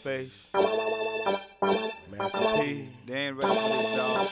Scarface, Master P, they ain't ready for this, dog.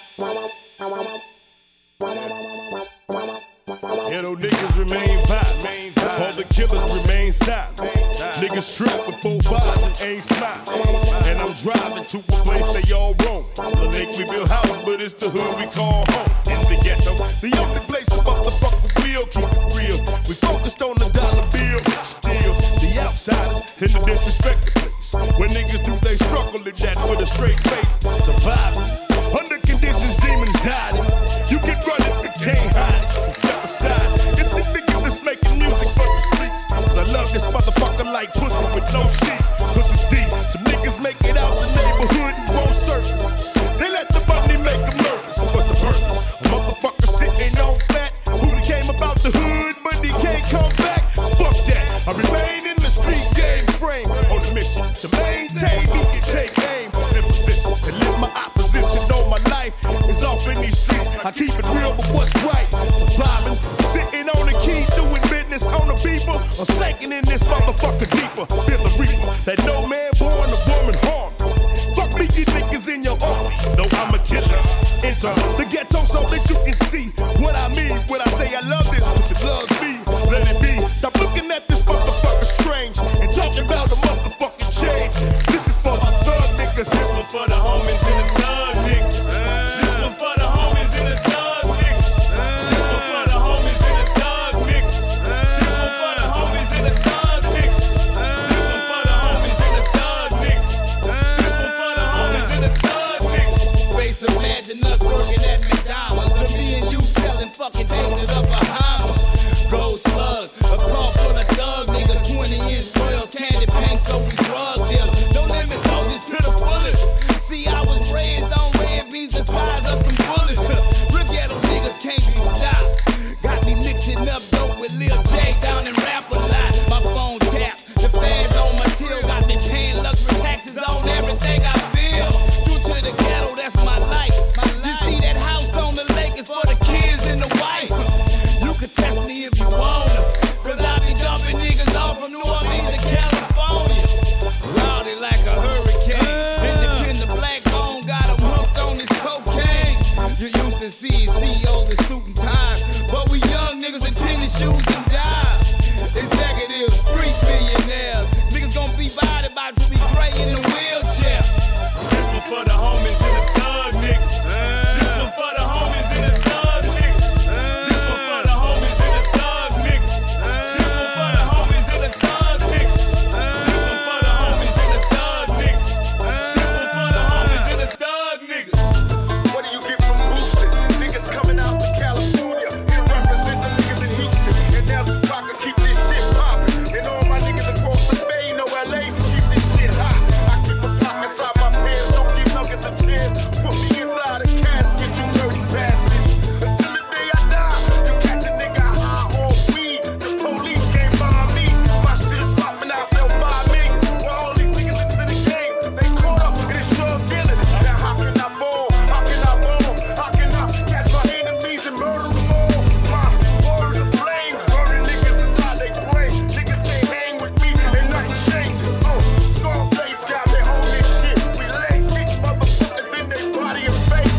Ghetto niggas remain violent, all the killers remain silent. Niggas strapped with 4 5s and ain't smiling. And I'm driving to a place they all roam. The lake we build houses, but it's the hood we call home. In the ghetto, the only place a motherfucker will keep it real. We focused on the dollar bill, still the outsiders in the disrespected place. When niggas do they struggle in that with a straight face, surviving under conditions demons died. You can run it, but can't hide it. So step aside. It's the nigga that's making music for the streets. Cause I love this motherfucker like pussy with no sheets. Cause it's deep. Some niggas make it out the neighborhood and won't surface. They let the money make them nervous. What's the purpose? A motherfucker sitting on fat who came about the hood, but he can't come back. Fuck that. I remain in the street game frame on a mission to maintain me and take aim in position to live my opposition. Know my life is off in these streets. I keep it real, but what's right? Surviving, sitting on the key, doing business on the people, or sinking in this motherfucker deeper. Feel the reaper that no man born a woman harm. Fuck me, you niggas in your army. Though I'm a killer, enter the ghetto so that you can see what I mean when I say I love this, cause it loves me. Let it be. Stop looking at this motherfucker strange and talking about the motherfucking change. This is for my thug niggas. This one for the homies and the thug niggas. This one for the homies and the thug niggas. This one for the homies and the thug niggas. This one for the homies and the thug niggas. This one for the homies and the thug niggas. This one for the homies and the thug niggas. Face, imagine us working at McDonald's. And me and you selling fucking things up behind us. Gold slug, a car full of thug niggas, 20-inch royals, candy paint, so we drug them. Don't limit soldiers to the fullest. See, I was raised on red beans the size of some bullets. Real ghetto niggas can't be stopped. Got me mixing up dope with Lil J down in Rap a lot. My phone tapped, the fans on my tail, got me paying luxury taxes on everything I feel. True to the ghetto, that's my life. You see that house on the lake, it's for the kids and the wife. You can test me if you wanna, cause I be dumping niggas off from New Orleans to California. Rowdy like a hurricane. Independent black bone got him hooked on this cocaine. You used to see CEOs in suit and tie, but we young niggas in tennis shoes and dimes. Executive street millionaires. Niggas gon' be body by till we gray in the wheelchair. This one for the homies and the thug niggas. This one for the homies and the thug niggas. This one for the homies and the thug niggas. This one for the homies and the thug niggas. This one for the homies and the thug niggas. This one for the homies and the thug niggas. What do you get from boosted? Niggas coming out to California. Here represent the niggas in Houston. And now the Tupac keep this shit poppin'. And all my niggas across the Bay, no LA, keep this shit hot. I keep a block inside my pants, don't keep nuggets and chairs. Put me inside a casket, you dirty bastard. Until the day I die, you catch a nigga high on weed. The police can't find me. My shit is poppin', I sell 5 million. While all these niggas into the game, they caught up in this drug dealing. Now how can I fall? How can I ball? How can I catch my enemies and murder them all? My words are flames, burning niggas inside they brain. Niggas can't hang with me and nothing changes. Scarface got me on this shit. We lay sick motherfuckers in their body and face.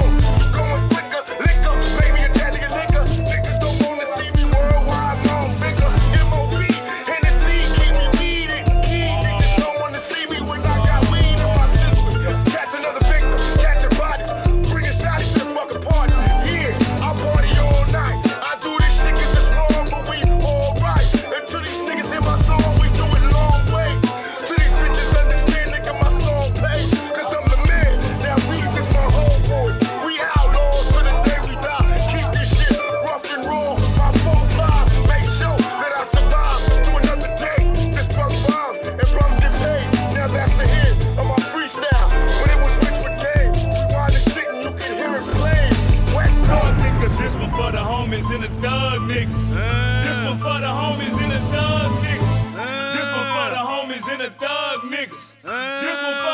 Going quicker, liquor, baby Italian liquor. Niggas don't wanna see me worldwide, long figure. MOB, Hennessy, keep me weeded. Key niggas don't wanna see me when I got weed in my system. Catch another victim, catching bodies, bringing shotties to the fucking party. Yeah, I party all night. I do this shit 'cause it's wrong, but we alright. And to these niggas in my song, we do it long way. To these bitches understand, nigga, my song pay. 'Cause I'm the man, now these is my homeboys. We outlaws to the day we die. Keep this shit rough and raw. My 4-5, make sure that I survive to another day. This drug bombs and drums get paid. Now that's the hit of my freestyle. When it was rich with game, rewind the shit and you can hear it play. Wet Thug niggas. This one for the homies and the thug niggas. This one for the homies and the thug niggas. This one for the homies and the thug niggas. This one for